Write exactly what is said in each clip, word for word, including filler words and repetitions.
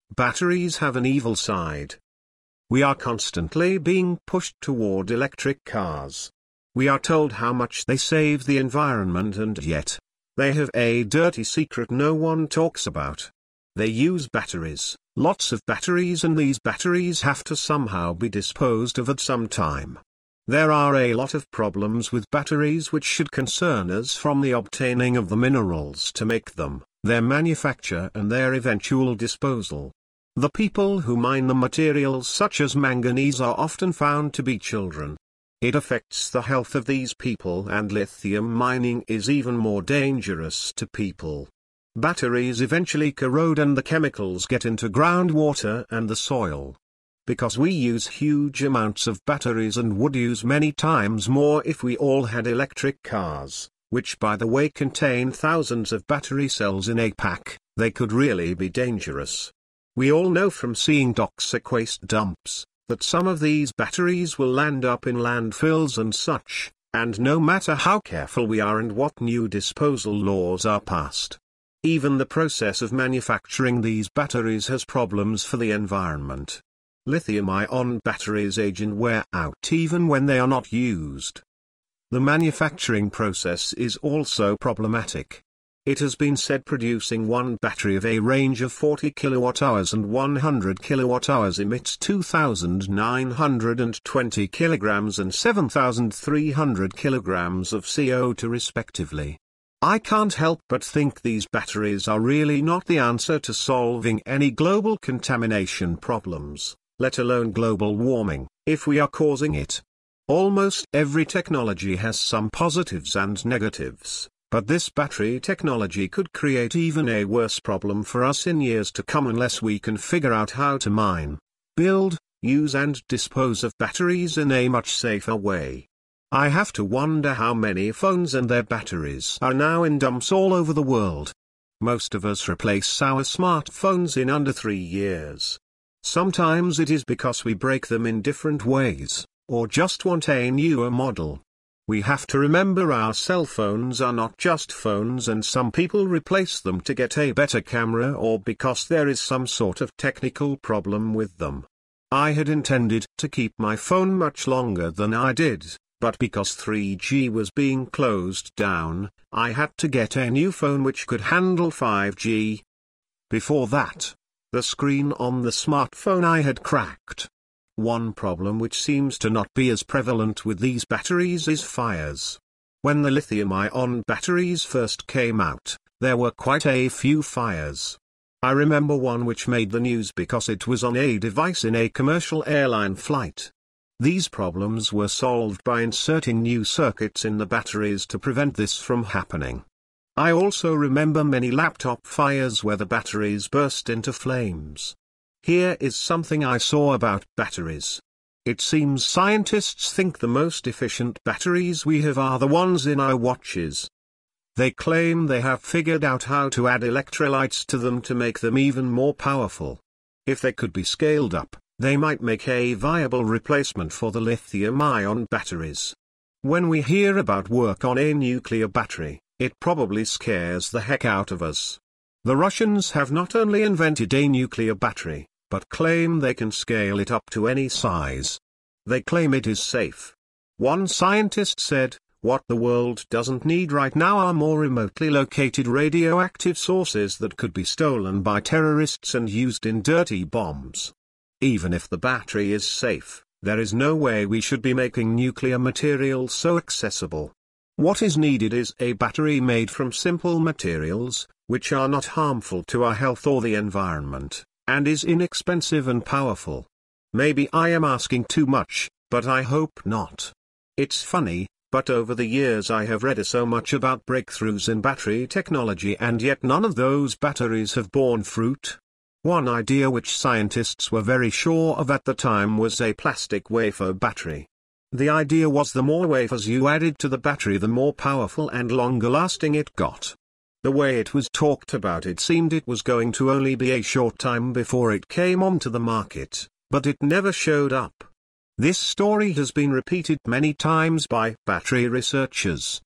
Batteries have an evil side. We are constantly being pushed toward electric cars. We are told how much they save the environment, and yet, they have a dirty secret no one talks about. They use batteries, lots of batteries, and these batteries have to somehow be disposed of at some time. There are a lot of problems with batteries which should concern us, from the obtaining of the minerals to make them, their manufacture and their eventual disposal. The people who mine the materials such as manganese are often found to be children. It affects the health of these people, and lithium mining is even more dangerous to people. Batteries eventually corrode and the chemicals get into groundwater and the soil. Because we use huge amounts of batteries and would use many times more if we all had electric cars, which by the way contain thousands of battery cells in a pack, they could really be dangerous. We all know from seeing toxic waste dumps, that some of these batteries will land up in landfills and such, and no matter how careful we are and what new disposal laws are passed, even the process of manufacturing these batteries has problems for the environment. Lithium-ion batteries age and wear out even when they are not used. The manufacturing process is also problematic. It has been said producing one battery of a range of forty kilowatt hours and one hundred kilowatt hours emits two thousand nine hundred twenty kilograms and seven thousand three hundred kilograms of C O two respectively. I can't help but think these batteries are really not the answer to solving any global contamination problems, let alone global warming, if we are causing it. Almost every technology has some positives and negatives. But this battery technology could create even a worse problem for us in years to come unless we can figure out how to mine, build, use and dispose of batteries in a much safer way. I have to wonder how many phones and their batteries are now in dumps all over the world. Most of us replace our smartphones in under three years. Sometimes it is because we break them in different ways, or just want a newer model. We have to remember our cell phones are not just phones, and some people replace them to get a better camera or because there is some sort of technical problem with them. I had intended to keep my phone much longer than I did, but because three G was being closed down, I had to get a new phone which could handle five G. Before that, the screen on the smartphone I had cracked. One problem which seems to not be as prevalent with these batteries is fires. When the lithium-ion batteries first came out, there were quite a few fires. I remember one which made the news because it was on a device in a commercial airline flight. These problems were solved by inserting new circuits in the batteries to prevent this from happening. I also remember many laptop fires where the batteries burst into flames. Here is something I saw about batteries. It seems scientists think the most efficient batteries we have are the ones in our watches. They claim they have figured out how to add electrolytes to them to make them even more powerful. If they could be scaled up, they might make a viable replacement for the lithium-ion batteries. When we hear about work on a nuclear battery, it probably scares the heck out of us. The Russians have not only invented a nuclear battery, but claim they can scale it up to any size. They claim it is safe. One scientist said, "What the world doesn't need right now are more remotely located radioactive sources that could be stolen by terrorists and used in dirty bombs." Even if the battery is safe, there is no way we should be making nuclear material so accessible. What is needed is a battery made from simple materials, which are not harmful to our health or the environment, and is inexpensive and powerful. Maybe I am asking too much, but I hope not. It's funny, but over the years I have read so much about breakthroughs in battery technology, and yet none of those batteries have borne fruit. One idea which scientists were very sure of at the time was a plastic wafer battery. The idea was the more wafers you added to the battery, the more powerful and longer lasting it got. The way it was talked about, it seemed it was going to only be a short time before it came onto the market, but it never showed up. This story has been repeated many times by battery researchers.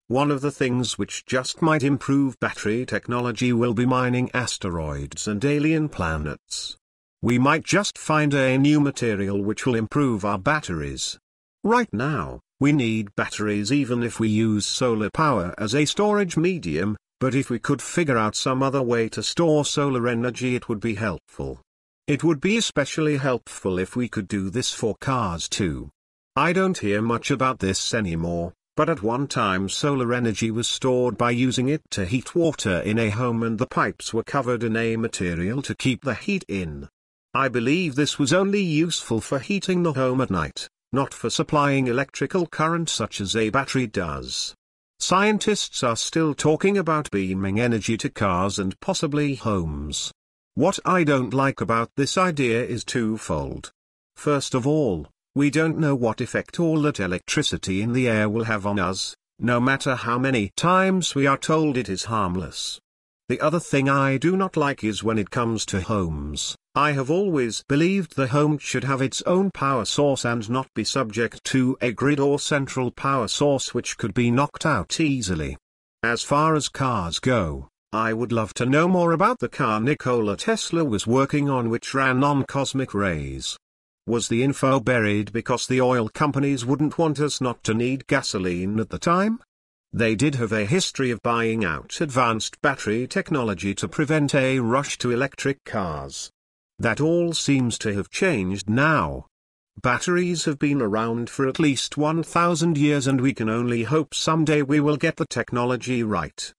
One of the things which just might improve battery technology will be mining asteroids and alien planets. We might just find a new material which will improve our batteries. Right now, we need batteries even if we use solar power as a storage medium, but if we could figure out some other way to store solar energy, it would be helpful. It would be especially helpful if we could do this for cars too. I don't hear much about this anymore. But at one time solar energy was stored by using it to heat water in a home, and the pipes were covered in a material to keep the heat in. I believe this was only useful for heating the home at night, not for supplying electrical current such as a battery does. Scientists are still talking about beaming energy to cars and possibly homes. What I don't like about this idea is twofold. First of all, we don't know what effect all that electricity in the air will have on us, no matter how many times we are told it is harmless. The other thing I do not like is when it comes to homes. I have always believed the home should have its own power source and not be subject to a grid or central power source which could be knocked out easily. As far as cars go, I would love to know more about the car Nikola Tesla was working on, which ran on cosmic rays. Was the info buried because the oil companies wouldn't want us not to need gasoline at the time? They did have a history of buying out advanced battery technology to prevent a rush to electric cars. That all seems to have changed now. Batteries have been around for at least one thousand years, and we can only hope someday we will get the technology right.